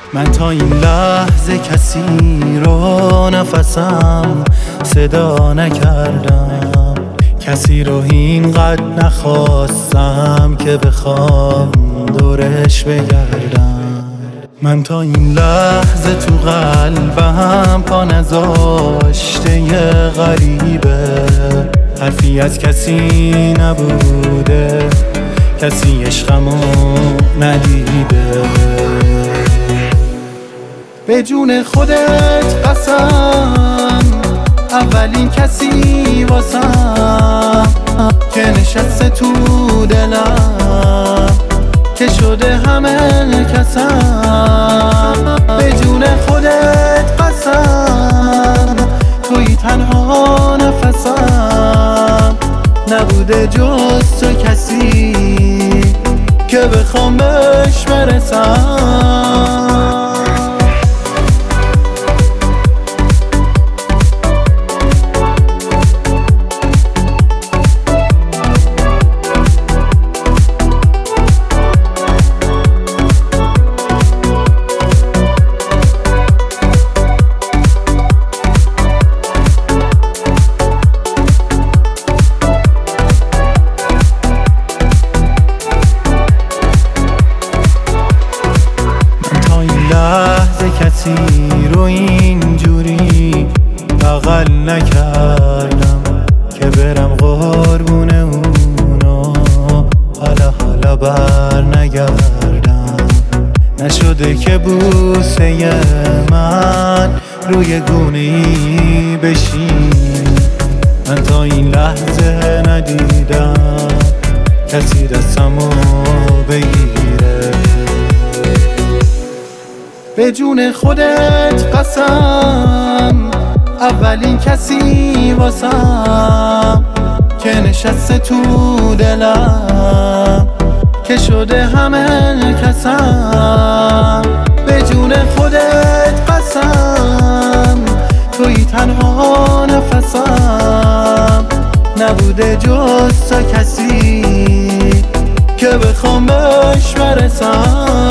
من تا این لحظه کسی رو نفسم صدا نکردم، کسی رو اینقدر نخواستم که بخوام دورش بگردم. من تا این لحظه تو قلبم پا نذاشته یه غریبه، حرفی از کسی نبوده، کسی عشقمو ندیده. به جون خودت قسم، اولین کسی واسم که نشسته تو دلم، که شده همه کسم. به جون خودت قسم، توی تنها نفسم، نبوده جز تو کسی که بخوام بهش برسم. کسی رو اینجوری بغل نکردم که برم قربون اونو، حالا بر نگردم. نشده که بوسه من روی گونه‌ای بشین، من تا این لحظه ندیدم کسی دستمو بگیره. به جون خودت قسم، اولین کسی واسم که نشسته تو دلم، که شده همه کسم. به جون خودت قسم، توی تنها نفسم، نبوده جز تو کسی که بخوام بهش برسم.